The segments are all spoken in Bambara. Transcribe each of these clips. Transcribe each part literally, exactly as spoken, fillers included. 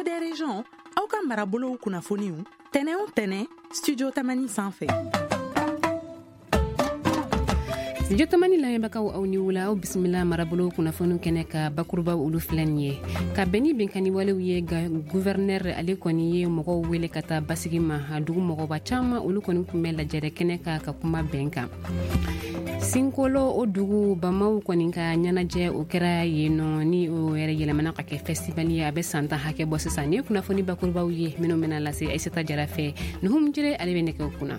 des régions aw ka marabolow kunnafoniw tɛnɛ o tɛnɛ studio tamani sanfɛ. studio tamani lamɛnbagaw aw ni wula aw bisimila marabolo kunnafoniw kɛnɛ ka bakurubaw olu filɛ nin ye ka bɛnni bɛnkani walew ye guvɛrnɛr ale kɔni ye mɔgɔw wele ka taa basigi ma a dugu mɔgɔba caman olu kɔni tun bɛ lajɛrɛ kɛnɛ ka ka kuma bɛn kan. Sinkolo o dugu bamaw kɔni ka ɲɛnajɛ o kɛra yen nɔ ni o yɛrɛ yɛlɛmana ka kɛ festival ye a bɛ san tan hakɛ bɔ sisan ni kunnafoni bakurubaw ye minnu bɛna lase Aisata Jara fɛ Nuhum Jire ale bɛ nɛgɛw kunna.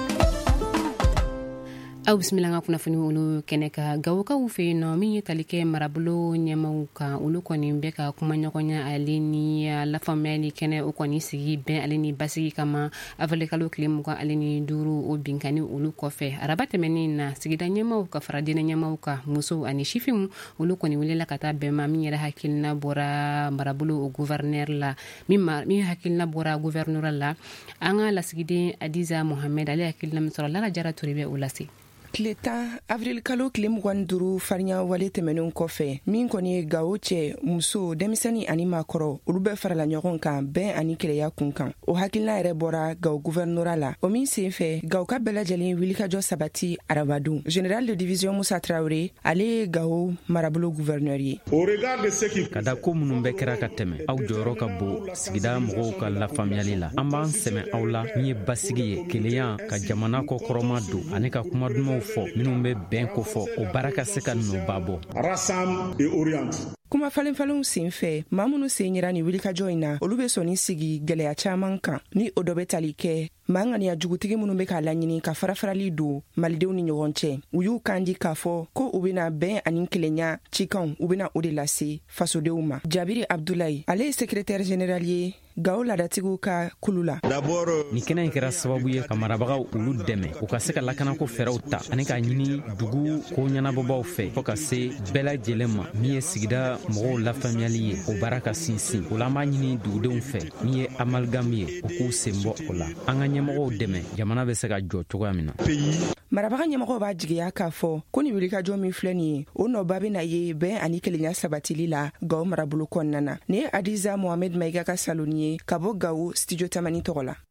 aw bisimila ka kunnafoni olu kɛnɛ ka Gawokaw fɛ yen nɔ min ye tali kɛ marabolo ɲɛmaw kan olu kɔni bɛ ka kuma ɲɔgɔnya ale ni lafaamuyali kɛnɛ o kɔni sigi bɛn ale ni basigi kama avril kalo tile mugan ale ni duuru o binkani olu kɔfɛ araba tɛmɛnin na sigida ɲɛmaw ka fara diinɛ ɲɛmaw ka musow ani sifinw olu kɔni welela ka taa bɛnma min yɛrɛ hakilina bɔra marabolo o guvɛrnɛr la min hakilina bɔra guvɛrnɛr la an ka lasigiden Adiza Mohamed ale hakilina min sɔrɔ Lara Jara Ture bɛ o lase. Tile tan avril kalo tile mugan duuru farinya wale tɛmɛnen kɔfɛ min kɔni ye Gawo cɛ muso denmisɛnnin ani maakɔrɔ olu bɛɛ farala ɲɔgɔn kan bɛn ani kɛlɛya kun kan o hakilina yɛrɛ bɔra Gawo guvɛrnora la o min sen fɛ Gawo ka bɛɛ lajɛlen wilikajɔ sabati arabadon général de division Musa Traoré ale ye Gawo marabolo guvɛrnɛr ye ka da ko minnu bɛɛ kɛra ka tɛmɛ aw jɔyɔrɔ ka bon sigida mɔgɔw ka lafaamuyali la an b'an sɛmɛ aw la min ye basigi ye keleya ka jamana kɔ kɔrɔma don ani ka kuma dumanw fɔ minnu bɛ bɛn ko fɔ o baara ka se ka nɔba bɔ. Rassemble et oriente. Kuma falenfalenw sen fɛ maa minnu sen yera ni wilikajɔ in na olu bɛ sɔnni sigi gɛlɛya caman kan ni o dɔ bɛ tali kɛ maa ŋaniya jugutigi minnu bɛ k'a laɲini ka farafarali don malidenw ni ɲɔgɔn cɛ u y'u kan di k'a fɔ ko u bɛna bɛn ani kelenya cikanw u bɛna o de lase fasodenw ma. Jabiri Abdulayi ale ye secrétaire général ye Gawo ladatigiw ka kulu la. Ni kɛnɛ in kɛra sababu ye ka marabagaw olu dɛmɛ u ka se ka lakanako fɛɛrɛw ta ani k'a ɲini dugu ko ɲɛnabɔbaw fɛ fɔ ka se bɛɛ lajɛlen ma min ye sigida mɔgɔw lafaamuyali ye o baara ka sinsin o la an b'a ɲini dugudenw fɛ min ye amalgam ye u k'u sen bɔ o la an ka ɲɛmɔgɔw dɛmɛ jamana bɛ se ka jɔ cogoya min na. Marabaga ɲɛmɔgɔw b'a jigiya k'a fɔ ko ni wilikajɔ min filɛ nin ye o nɔba bɛna ye bɛn ani kelenya sabatili la Gawo marabolo kɔnɔna na ni ye Adiza Mohamed Maiga ka saloni ye ka bɔ Gawo studio tamani tɔgɔ la.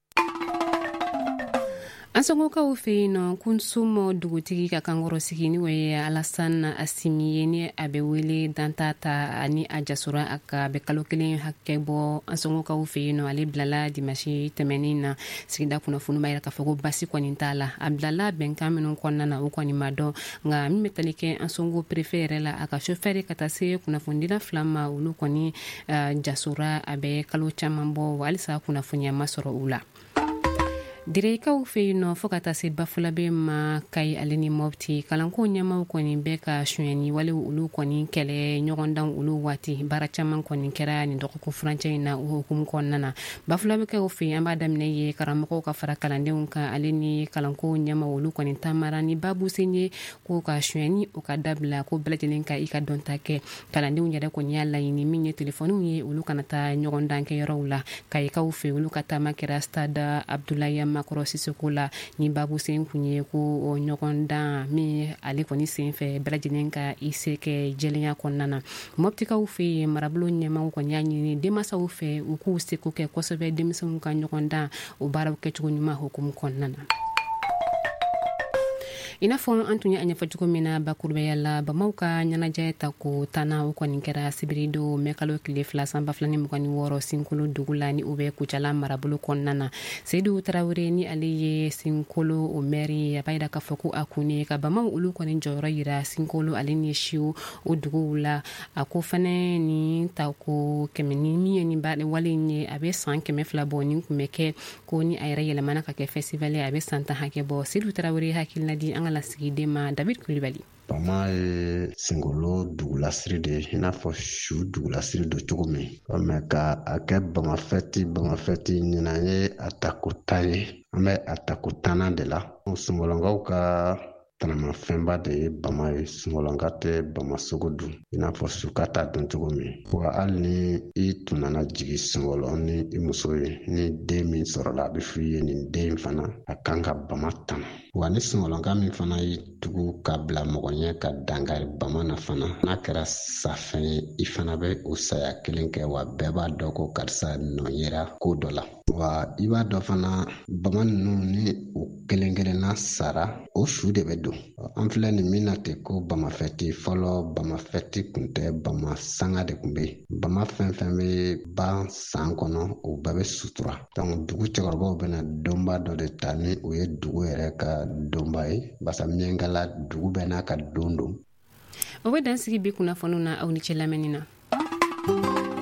An sɔngɔkaw fɛ yen nɔ Kunsumo dugutigi ka kankɔrɔ sigi ni o ye Alassane Assimi ye ni a bɛ wele Dantata ani a jasura a ka bɛ kalo kelen hakɛ bɔ an sɔngɔkaw fɛ yen nɔ ale bilala dimanche tɛmɛnin na sigida kunnafoni b'a yira k'a fɔ ko basi kɔni t'a la a bilala bɛnkan minnu kɔnɔna na o kɔni ma dɔn nka min bɛ tali kɛ an sɔngɔ préfet yɛrɛ la a ka chauffeur ka taa se kunnafonidila fila ma olu kɔni jasura a bɛ kalo caman bɔ wa halisa kunnafoniya ma sɔrɔ u la. Direkaw fɛ yen nɔ fɔ ka taa se Bafulabe ma Kayi ale ni Mopti kalanko ɲɛmaw kɔni bɛ ka sonyani wale olu kɔni kɛlɛ ɲɔgɔndan olu waati baara caman kɔni kɛra nin dɔgɔkun furancɛ in na o hukumu kɔnɔna na Bafulabekaw fɛ yen an b'a daminɛ ye karamɔgɔw ka fara kalandenw kan ale ni kalanko ɲɛmaw olu kɔni tamara ni Babu Senye ko ka sonyani o ka dabila ko bɛɛ lajɛlen ka i ka dɔnta kɛ kalandenw yɛrɛ kɔni y'a laɲini min ye telefɔniw ye olu kana taa ɲɔgɔndan kɛ yɔrɔw la Kayikaw fɛ olu ka taama kɛra stade Abdoulaye Makɔrɔ Sisoko la ni Babu Sen kun ye ko o ɲɔgɔn dan min ale kɔni sen fɛ bɛɛ lajɛlen ka i se kɛ jɛlenya kɔnɔna na Moptikaw fɛ yen marabolo ɲɛmaw kɔni y'a ɲini denmansaw fɛ u k'u seko kɛ kosɛbɛ denmisɛnw ka ɲɔgɔn dan o baaraw kɛcogo ɲuman hukumu kɔnɔna na. I n'a fɔ an tun ye a ɲɛfɔ cogo min na bakurubaya la bamaw ka ɲɛnajɛ ta ko tanna o kɔni kɛra sibirido mɛ kalo tile fila san ba fila ni mugan ni wɔɔrɔ Sinkolo dugu la ni o bɛ Kucala marabolo kɔnɔna na Seydou Traoré ni ale ye Sinkolo o mɛri a b'a yira k'a fɔ ko a kun ye ka bamaw olu kɔni jɔyɔrɔ yira Sinkolo ale ni Siw o duguw la a ko fana ni ta ko kɛmɛ ni min ye nin wale in ye a bɛ san kɛmɛ fila bɔ nin kun bɛ kɛ ko ni a yɛrɛ yɛlɛmana ka kɛ festival ye a bɛ san tan hakɛ bɔ Seydou Traoré hakilina di an ka lasigiden ma David Kulibali. Bama ye Sinkolo dugulasiri de ye i n'a fɔ Su dugulasiri don cogo min mɛ ka a kɛ Bama fɛti Bama fɛti ɲinan ye a tako tan ye an bɛ a tako tannan de la Songolonkaw ka tanamafɛnba de ye Bama ye Songolonka tɛ Bama sogo dun i n'a fɔ Suka t'a dɔn cogo min wa hali ni i tun nana jigin Songolon ni i muso ye ni den min sɔrɔla a bɛ f'i ye nin den fana a kan ka Bama tana wa ni singolonka min fana ye tugu ka bila mɔgɔ ɲɛ ka dangari bama na fana n'a kɛra safɛn ye i fana bɛ o saya kelen kɛ wa bɛɛ b'a dɔn ko karisa nɔ yera ko dɔ la wa i b'a dɔn fana bama ninnu ni o kelen kelenna sara o su de bɛ don an filɛ nin min na ten ko bamafɛti fɔlɔ bamafɛti kun tɛ bama sanga de kun bɛ yen bama fɛn fɛn bɛ ban san kɔnɔ o bɛɛ bɛ sutura donc dugu cɛkɔrɔbaw bɛna donba dɔ de ta ni o ye dugu yɛrɛ ka donba ye basa miyankala dugu bɛɛ n'a ka don don o bɛ dan sigi bi kunnafoniw na aw ni cɛ lamɛnni na